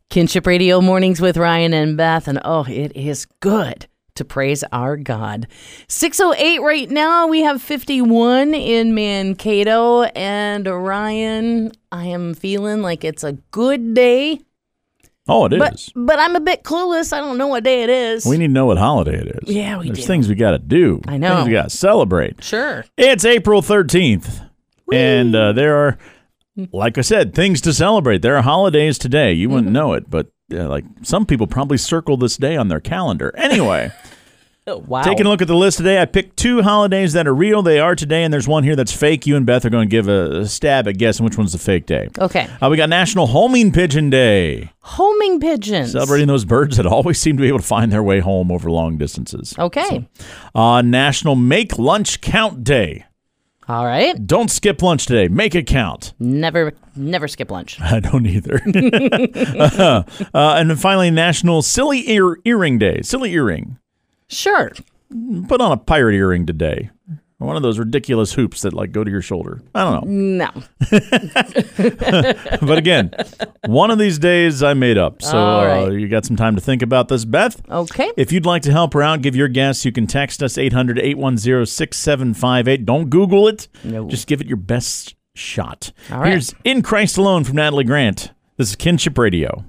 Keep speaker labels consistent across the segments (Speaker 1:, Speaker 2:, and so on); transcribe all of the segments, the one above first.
Speaker 1: Kinship Radio Mornings with Ryan and Beth, and it is good to praise our God. 6:08 right now. We have 51 in Mankato, and Ryan, I am feeling like it's a good day.
Speaker 2: Oh, it is.
Speaker 1: But I'm a bit clueless. I don't know what day it is.
Speaker 2: We need to know what holiday it is.
Speaker 1: Yeah, we do.
Speaker 2: There's things we got to do.
Speaker 1: I know.
Speaker 2: Things we got to celebrate.
Speaker 1: Sure.
Speaker 2: It's April 13th,
Speaker 1: Whee!
Speaker 2: and there are, like I said, things to celebrate. There are holidays today. You wouldn't know it, but like some people probably circle this day on their calendar. Anyway.
Speaker 1: Wow.
Speaker 2: Taking a look at the list today, I picked 2 holidays that are real. They are today, and there's one here that's fake. You and Beth are going to give a stab at guessing which one's the fake day.
Speaker 1: Okay.
Speaker 2: We got National Homing Pigeon Day.
Speaker 1: Homing pigeons.
Speaker 2: Celebrating those birds that always seem to be able to find their way home over long distances.
Speaker 1: Okay.
Speaker 2: National Make Lunch Count Day.
Speaker 1: All right.
Speaker 2: Don't skip lunch today. Make it count.
Speaker 1: Never skip lunch.
Speaker 2: I don't either. And then finally, National Silly Earring Day. Silly earring.
Speaker 1: Sure.
Speaker 2: Put on a pirate earring today. One of those ridiculous hoops that go to your shoulder. I don't know.
Speaker 1: No.
Speaker 2: But again, one of these days I made up. So
Speaker 1: All right.
Speaker 2: You got some time to think about this, Beth.
Speaker 1: Okay.
Speaker 2: If you'd like to help her out, give your guess. You can text us 800-810-6758. Don't Google it.
Speaker 1: No.
Speaker 2: Just give it your best shot.
Speaker 1: All right.
Speaker 2: Here's In Christ Alone from Natalie Grant. This is Kinship Radio.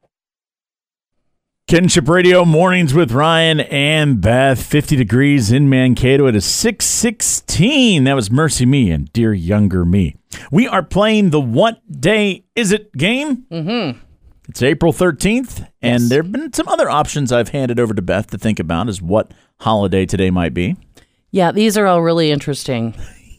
Speaker 2: Kinship Radio Mornings with Ryan and Beth. 50 degrees in Mankato. It is 6:16. That was Mercy Me and Dear Younger Me. We are playing the What Day Is It game. Mm-hmm. It's April 13th, and there have been some other options I've handed over to Beth to think about as what holiday today might be.
Speaker 1: Yeah, these are all really interesting.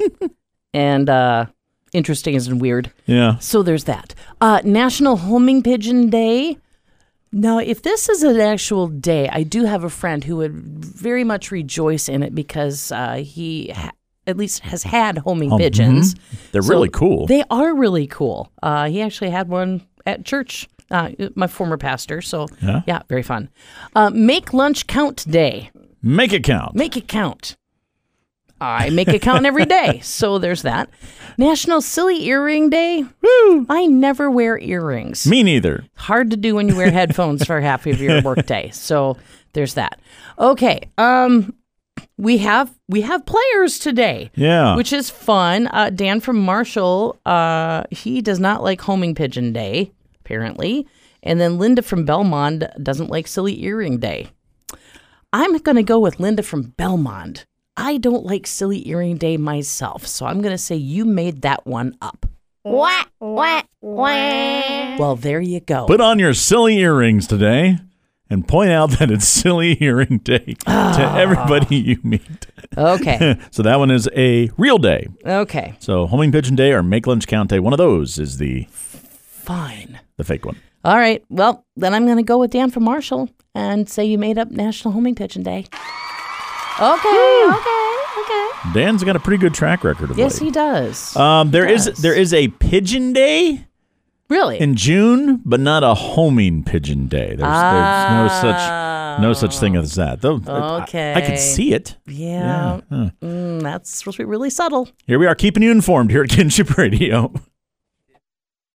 Speaker 1: And interesting isn't weird.
Speaker 2: Yeah.
Speaker 1: So there's that. National Homing Pigeon Day. Now, if this is an actual day, I do have a friend who would very much rejoice in it because he at least has had homing pigeons.
Speaker 2: They're really cool.
Speaker 1: They are really cool. He actually had one at church, my former pastor. So, yeah very fun. Make Lunch Count Day.
Speaker 2: Make it count.
Speaker 1: Make it count. I make it count every day. So there's that. National Silly Earring Day.
Speaker 2: Woo!
Speaker 1: I never wear earrings.
Speaker 2: Me neither.
Speaker 1: Hard to do when you wear headphones for half of your workday. So there's that. Okay. We have players today.
Speaker 2: Yeah.
Speaker 1: Which is fun. Dan from Marshall, he does not like Homing Pigeon Day, apparently. And then Linda from Belmont doesn't like Silly Earring Day. I'm going to go with Linda from Belmont. I don't like Silly Earring Day myself, so I'm going to say you made that one up.
Speaker 3: Wah, wah, wah.
Speaker 1: Well, there you go.
Speaker 2: Put on your silly earrings today and point out that it's Silly Earring Day to everybody you meet.
Speaker 1: Okay.
Speaker 2: So that one is a real day.
Speaker 1: Okay.
Speaker 2: So Homing Pigeon Day or Make Lunch Count Day, one of those is the
Speaker 1: Fine.
Speaker 2: fake one.
Speaker 1: All right. Well, then I'm going to go with Dan from Marshall and say you made up National Homing Pigeon Day. Okay.
Speaker 2: Dan's got a pretty good track record of
Speaker 1: Yes,
Speaker 2: late.
Speaker 1: he does.
Speaker 2: There is a Pigeon Day
Speaker 1: Really?
Speaker 2: in June, but not a Homing Pigeon Day. There's no such thing as that. Though
Speaker 1: Okay.
Speaker 2: I could see it.
Speaker 1: Yeah.
Speaker 2: Huh.
Speaker 1: That's supposed to be really subtle.
Speaker 2: Here we are keeping you informed here at Kinship Radio.